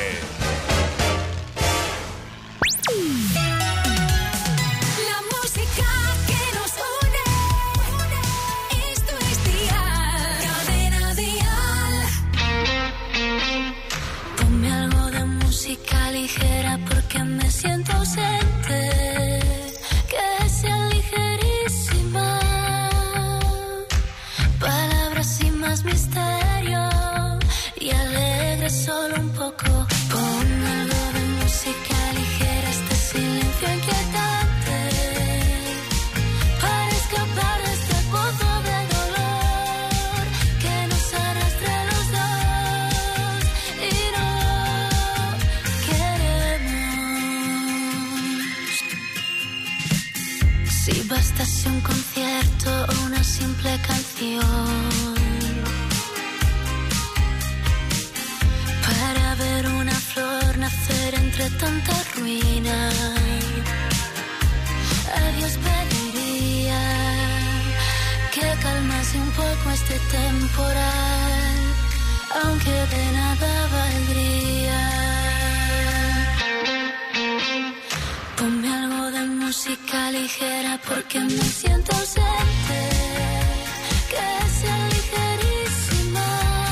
música que nos une, esto es Dial, Cadena Dial. Ponme algo de música ligera porque me siento ausente, que sea ligerísima, palabras sin más misterio y alegre solo un poco. Pon algo de música ligera, este silencio inquietante, para escapar de este pozo de dolor que nos arrastra a los dos y no queremos. Si bastase un concierto o una simple canción para ver una flor nacer entre tanta ruina, a Dios pediría que calmase un poco este temporal, aunque de nada valdría. Ponme algo de música ligera porque me siento ausente, que sea ligerísima,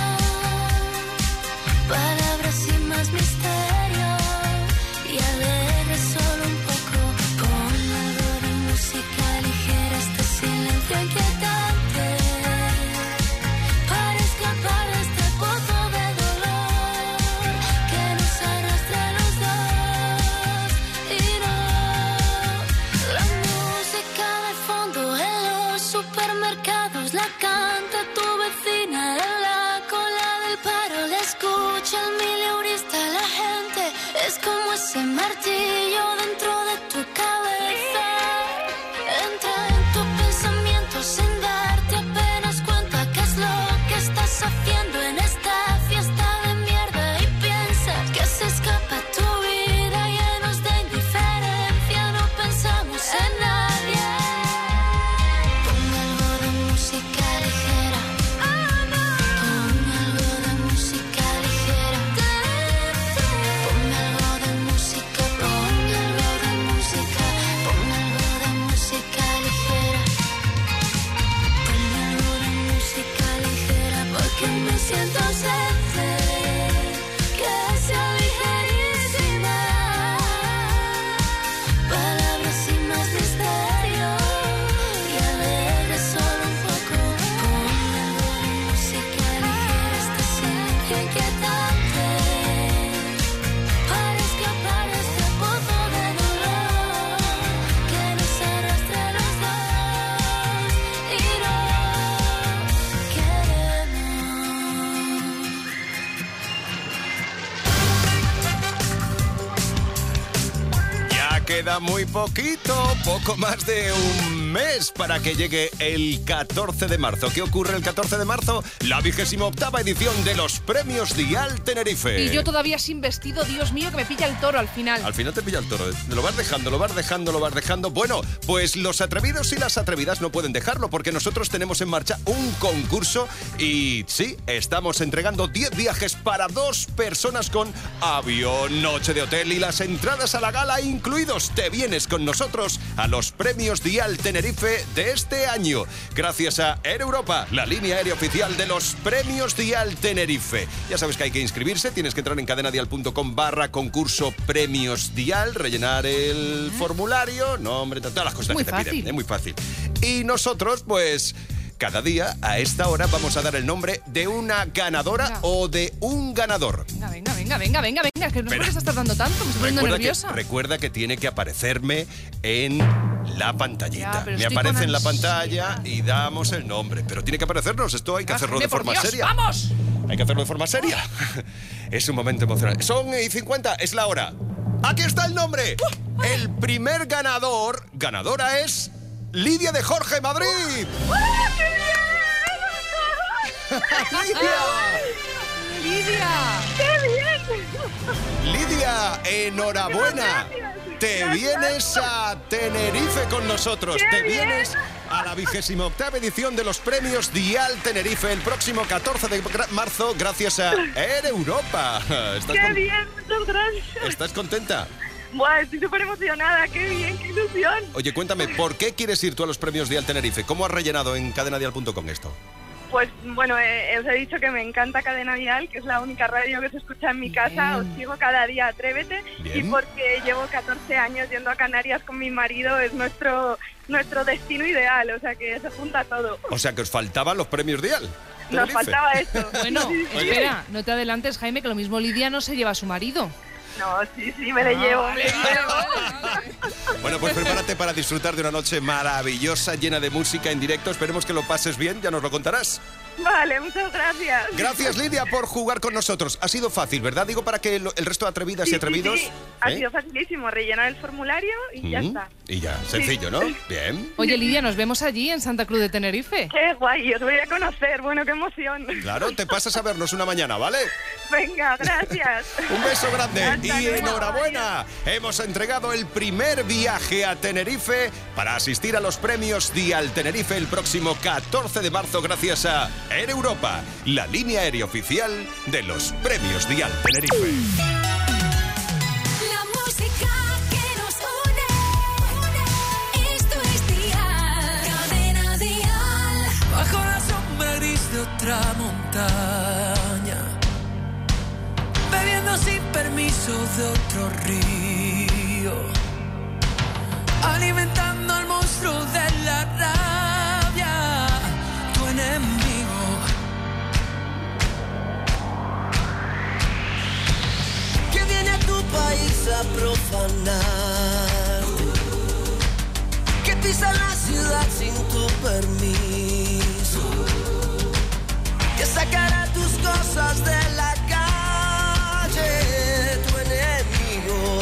palabras sin más misterio y alegre solo un poco. Pon algo de música ligera, este silencio inquietante, para escapar de este pozo de dolor que nos arrastra a los dos y no. La música de fondo en los supermercados la canta tu vecina en la cola del paro, la escucha el mileurista, la gente es como ese martillo dentro de tu cabeza, entra en tu pensamiento sin darte apenas cuenta qué es lo que estás haciendo en esta fiesta de mierda y piensas que se escapa tu vida llenos de indiferencia, no pensamos en nadie. Ponme algo de música ligera, ponme algo de música ligera, ponme algo de música, ponme algo de música, ponme algo de música ligera, ponme algo de música ligera porque me siento ausente, que sea ligerísima, palabras sin más misterio y alegre solo un poco. Ponme algo de música ligera, este silencio inquietante, para escapar de este pozo de dolor que nos arrastra a los dos y no queremos. Ya queda muy poquito, poco más de un mes para que llegue el 14 de marzo. ¿Qué ocurre el 14 de marzo? La 28ª edición de los premios Dial Tenerife. Y yo todavía sin vestido, Dios mío, que me pilla el toro al final. Al final te pilla el toro. Lo vas dejando. Bueno, pues los atrevidos y las atrevidas no pueden dejarlo porque nosotros tenemos en marcha un concurso y sí, estamos entregando 10 viajes para 2 personas con avión, noche de hotel y las entradas a la gala incluidos. premios, te vienes con nosotros a los premios Dial Tenerife de este año. Gracias a Air Europa, la línea aérea oficial de los premios Dial Tenerife. Ya sabes que hay que inscribirse, tienes que entrar en cadenadial.com/concurso premios Dial, rellenar el formulario, nombre, todas las cosas que te piden. Es muy fácil. Y nosotros, pues, cada día a esta hora vamos a dar el nombre de una ganadora o de un ganador. Venga, que no sé por qué se está dando tanto, me estoy poniendo nerviosa. Recuerda que tiene que aparecerme en la pantallita. Ya, me aparece en la pantalla y damos el nombre. Pero tiene que aparecernos, esto hay que hacerlo de forma seria. ¡Vamos! Hay que hacerlo de forma seria. Es un momento emocionante. Son y 50, es la hora. ¡Aquí está el nombre! El primer ganadora es Lidia de Jorge Madrid. ¡Lidia! ¡Qué bien! Lidia, enhorabuena. Te vienes a Tenerife con nosotros. Te vienes a la 28ª edición de los premios Dial Tenerife el próximo 14 de marzo gracias a Air Europa. ¡Qué bien! Muchas gracias. ¿Estás contenta? Buah, estoy súper emocionada. ¡Qué bien! ¡Qué ilusión! Oye, cuéntame, ¿por qué quieres ir tú a los premios Dial Tenerife? ¿Cómo has rellenado en cadenadial.com esto? Pues bueno, os he dicho que me encanta Cadena Dial, que es la única radio que se escucha en mi casa. Os sigo cada día, Atrévete. Bien. Y porque llevo 14 años yendo a Canarias con mi marido, es nuestro destino ideal, o sea que se junta todo. O sea, que os faltaban los premios Dial. Nos faltaba esto. Bueno, espera, no te adelantes, Jaime, que lo mismo Lidia no se lleva a su marido. No, sí, me le llevo. Bueno, pues prepárate para disfrutar de una noche maravillosa, llena de música en directo. Esperemos que lo pases bien, ya nos lo contarás. Vale, muchas gracias. Gracias, Lidia, por jugar con nosotros. Ha sido fácil, ¿verdad? Digo, para que el resto de atrevidas y atrevidos... Sí. Ha sido facilísimo, rellenar el formulario y ya está. Y ya, sencillo, ¿no? Bien. Oye, Lidia, nos vemos allí en Santa Cruz de Tenerife. Qué guay, os voy a conocer. Bueno, qué emoción. Claro, te pasas a vernos una mañana, ¿vale? Venga, gracias. Un beso grande Hasta y luego. enhorabuena. Hemos entregado el primer viaje a Tenerife para asistir a los premios Dial Tenerife el próximo 14 de marzo gracias a Air Europa, la línea aérea oficial de los premios Dial Tenerife. La música que nos une, esto es Dial, Cadena Dial. Bajo la sombra gris de otra montaña, bebiendo sin permiso de otro río, alimentando al monstruo de la rabia, tu enemigo. Que viene a tu país a profanar, que pisa la ciudad sin tu permiso, que sacará tus cosas de la calle, tu enemigo.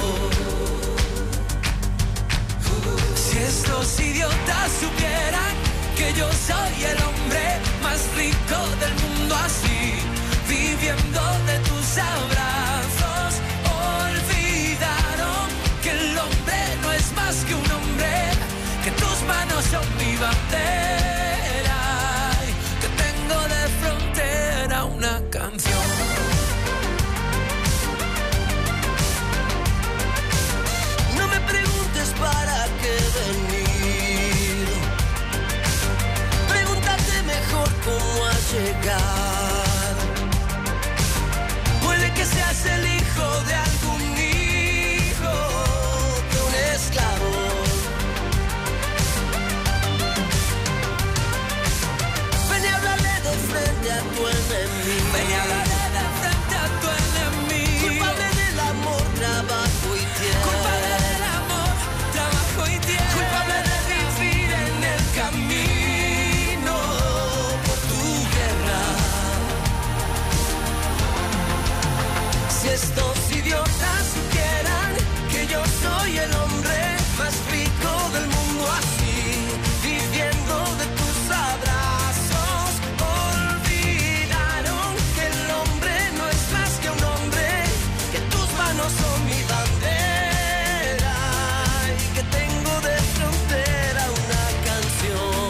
Si estos idiotas supieran que yo soy el hombre más rico del mundo, así, viviendo de tus abrazos, olvidaron que el hombre no es más que un hombre, que tus manos son mi bandera, y que tengo de frontera una canción. No me preguntes para qué venir, pregúntate mejor cómo has llegado. Puede que seas el hijo de algún hijo de un esclavo. Ven y háblale de frente a tu enemigo. Ven y háblale de frente a tu enemigo. Culpable del amor, trabajo y tierra. Culpable del amor, trabajo y tierra. Culpable de vivir en el camino por tu guerra. Si estos idiotas supieran que yo soy el hombre más rico del mundo, así, viviendo de tus abrazos, olvidaron que el hombre no es más que un hombre, que tus manos son mi bandera, y que tengo de frontera una canción.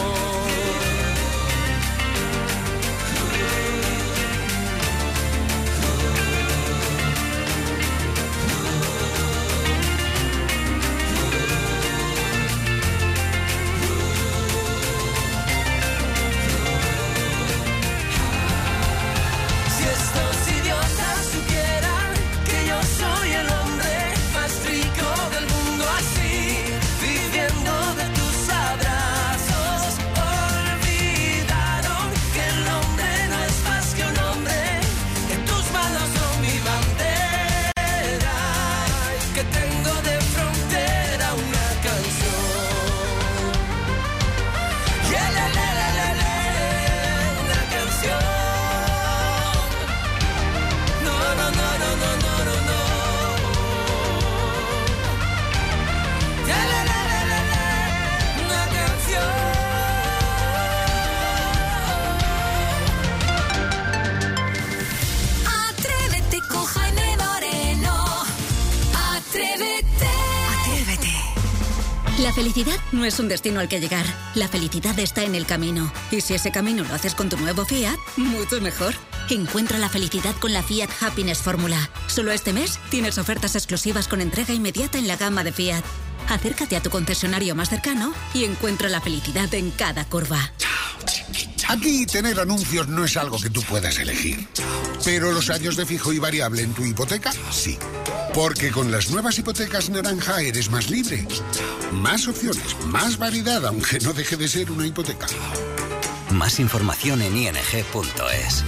La felicidad no es un destino al que llegar. La felicidad está en el camino. Y si ese camino lo haces con tu nuevo Fiat, mucho mejor. Encuentra la felicidad con la Fiat Happiness Fórmula. Solo este mes tienes ofertas exclusivas con entrega inmediata en la gama de Fiat. Acércate a tu concesionario más cercano y encuentra la felicidad en cada curva. Aquí tener anuncios no es algo que tú puedas elegir. Pero los años de fijo y variable en tu hipoteca, sí. Porque con las nuevas hipotecas naranja eres más libre. Más opciones, más variedad, aunque no deje de ser una hipoteca. Más información en ing.es.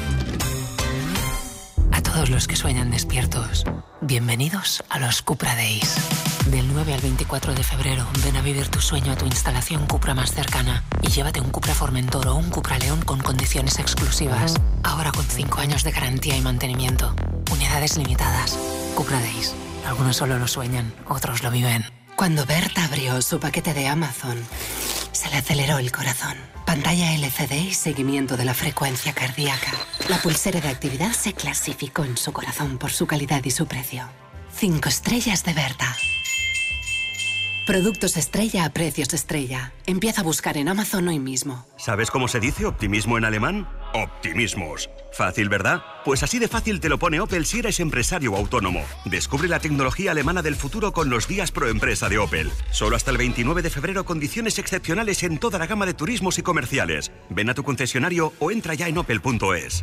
A todos los que sueñan despiertos, bienvenidos a los Cupra Days. Del 9 al 24 de febrero, ven a vivir tu sueño a tu instalación Cupra más cercana y llévate un Cupra Formentor o un Cupra León con condiciones exclusivas. Ahora con 5 años de garantía y mantenimiento. Unidades limitadas. Cupra Days. Algunos solo lo sueñan, otros lo viven. Cuando Berta abrió su paquete de Amazon, se le aceleró el corazón. Pantalla LCD y seguimiento de la frecuencia cardíaca. La pulsera de actividad se clasificó en su corazón por su calidad y su precio. 5 estrellas de Berta. Productos estrella a precios estrella. Empieza a buscar en Amazon hoy mismo. ¿Sabes cómo se dice optimismo en alemán? Optimismos. Fácil, ¿verdad? Pues así de fácil te lo pone Opel si eres empresario o autónomo. Descubre la tecnología alemana del futuro con los días pro empresa de Opel. Solo hasta el 29 de febrero condiciones excepcionales en toda la gama de turismos y comerciales. Ven a tu concesionario o entra ya en opel.es.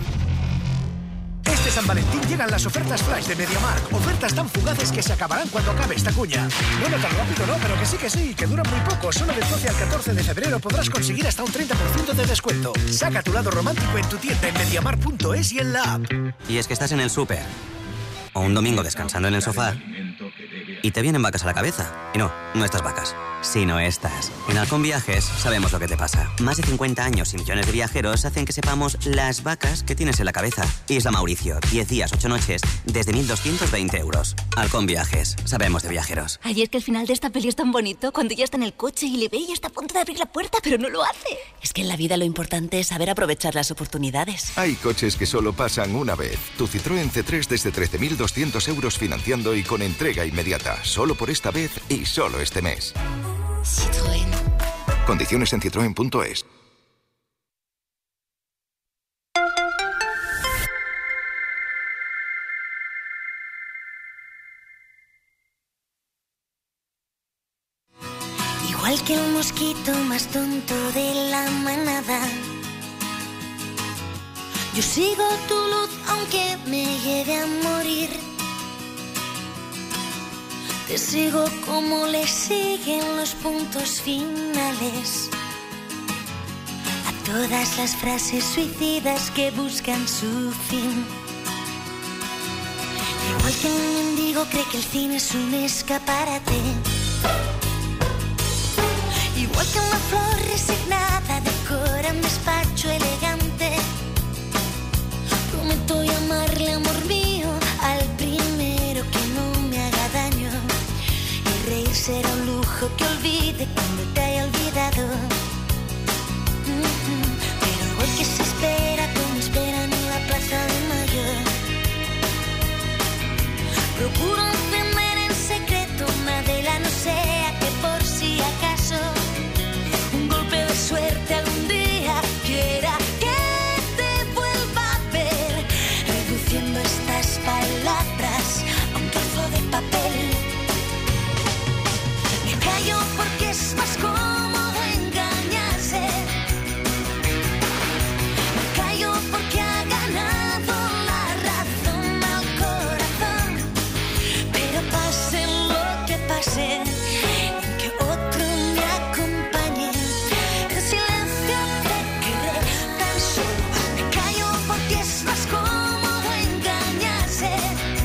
Este San Valentín llegan las ofertas flash de MediaMarkt. Ofertas tan fugaces que se acabarán cuando acabe esta cuña. Bueno, tan rápido no, pero que sí, que duran muy poco. Solo del 12 al 14 de febrero podrás conseguir hasta un 30% de descuento. Saca tu lado romántico en tu tienda en MediaMarkt.es y en la app. Y es que estás en el súper o un domingo descansando en el sofá y te vienen vacas a la cabeza. Y no estas vacas, sino estas. En Halcón Viajes sabemos lo que te pasa. Más de 50 años y millones de viajeros hacen que sepamos las vacas que tienes en la cabeza. Isla Mauricio, 10 días, 8 noches, desde 1.220 euros. Halcón Viajes, sabemos de viajeros. Ay, es que el final de esta peli es tan bonito cuando ya está en el coche y le ve y está a punto de abrir la puerta, pero no lo hace. Es que en la vida lo importante es saber aprovechar las oportunidades. Hay coches que solo pasan una vez. Tu Citroën C3 desde 13.200 euros financiando y con entrega inmediata. Solo por esta vez y solo este mes. Citroën. Condiciones en citroen.es. Igual que el mosquito más tonto de la manada, yo sigo tu luz aunque me lleve a morir. Te sigo como le siguen los puntos finales a todas las frases suicidas que buscan su fin. Igual que un mendigo cree que el cine es un escaparate, igual que una flor resignada decora un despacho elegante, prometo llamarle amor mío al primero que no me haga daño. Reír será un lujo que olvide cuando te haya olvidado. Pero igual que se espera como esperan en la Plaza de Mayo, procuro